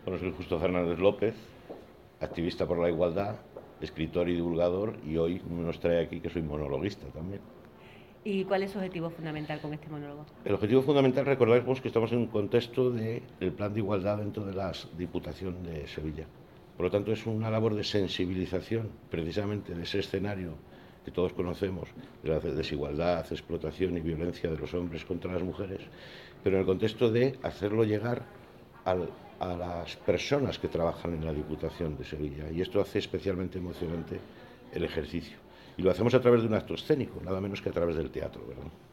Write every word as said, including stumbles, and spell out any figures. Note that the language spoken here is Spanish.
Bueno, soy Justo Fernández López, activista por la igualdad, escritor y divulgador, y hoy nos trae aquí que soy monologuista también. ¿Y cuál es su objetivo fundamental con este monólogo? El objetivo fundamental, recordemos que estamos en un contexto del plan de igualdad dentro de la Diputación de Sevilla. Por lo tanto, es una labor de sensibilización precisamente de ese escenario que todos conocemos, de la desigualdad, explotación y violencia de los hombres contra las mujeres, pero en el contexto de hacerlo llegar al, a las personas que trabajan en la Diputación de Sevilla. Y esto hace especialmente emocionante el ejercicio. Y lo hacemos a través de un acto escénico, nada menos que a través del teatro, ¿verdad?